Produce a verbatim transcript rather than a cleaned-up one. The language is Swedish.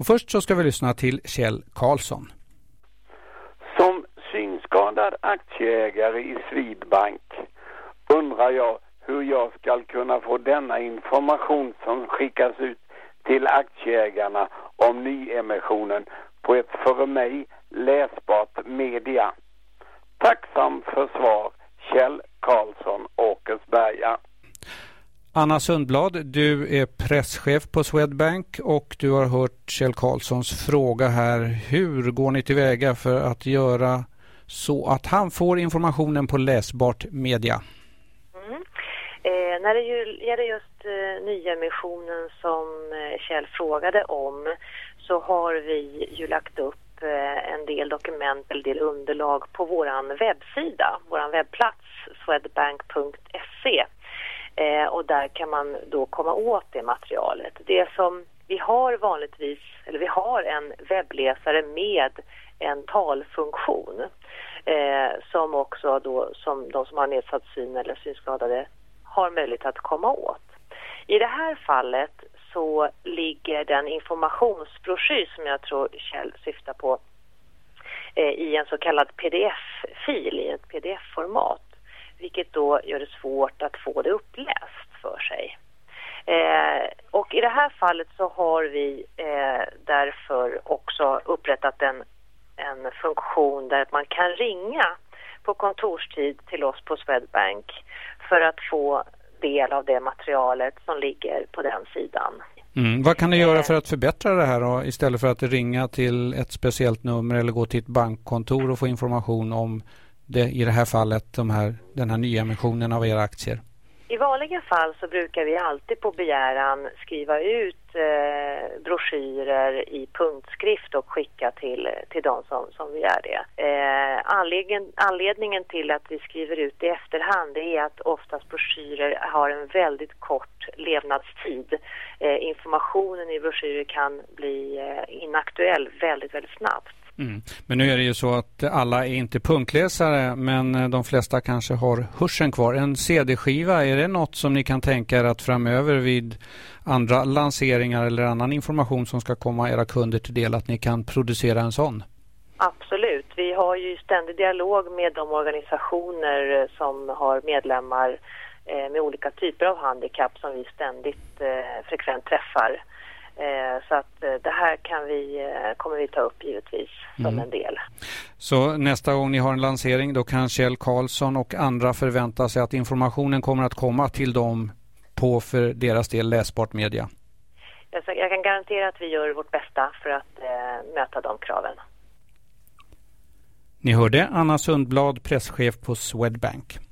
Och först så ska vi lyssna till Kjell Karlsson. Som synskadad aktieägare i Swedbank undrar jag hur jag ska kunna få denna information som skickas ut till aktieägarna om nyemissionen på ett för mig läsbart media. Tacksam för svar, Kjell Karlsson, Åkersberga. Anna Sundblad, du är presschef på Swedbank och du har hört Kjell Karlssons fråga här. Hur går ni tillväga för att göra så att han får informationen på läsbart media? Mm. Eh, när det gäller just eh, nyemissionen som eh, Kjell frågade om, så har vi ju lagt upp eh, en del dokument eller del underlag på våran webbsida, våran webbplats swedbank punkt se. Eh, och där kan man då komma åt det materialet. Det som vi har vanligtvis, eller vi har en webbläsare med en talfunktion eh, som också då, som de som har nedsatt syn eller synskadade har möjlighet att komma åt. I det här fallet så ligger den informationsbroschyr som jag tror Kjell syftar på eh, i en så kallad P D F-fil, i ett P D F-format. Vilket då gör det svårt att få det uppläst för sig. Eh, och i det här fallet så har vi eh, därför också upprättat en, en funktion där man kan ringa på kontorstid till oss på Swedbank för att få del av det materialet som ligger på den sidan. Mm. Vad kan ni göra för att förbättra det här då, istället för att ringa till ett speciellt nummer eller gå till ett bankkontor och få information om det, i det här fallet de här, den här nyemissionen av era aktier? I vanliga fall så brukar vi alltid på begäran skriva ut eh, broschyrer i punktskrift och skicka till, till de som, som begär det. Eh, anledningen, anledningen till att vi skriver ut det i efterhand är att oftast broschyrer har en väldigt kort levnadstid. Eh, informationen i broschyrer kan bli eh, inaktuell väldigt, väldigt snabbt. Mm. Men nu är det ju så att alla är inte punktläsare, men de flesta kanske har hörseln kvar. En C D-skiva, är det något som ni kan tänka er att framöver vid andra lanseringar eller annan information som ska komma era kunder till del, att ni kan producera en sån? Absolut. Vi har ju ständig dialog med de organisationer som har medlemmar med olika typer av handikapp som vi ständigt frekvent träffar. Så att det här kan vi, kommer vi ta upp givetvis som mm. en del. Så nästa gång ni har en lansering, då kan Kjell Karlsson och andra förvänta sig att informationen kommer att komma till dem på för deras del läsbart media? Jag kan garantera att vi gör vårt bästa för att eh, möta de kraven. Ni hörde Anna Sundblad, presschef på Swedbank.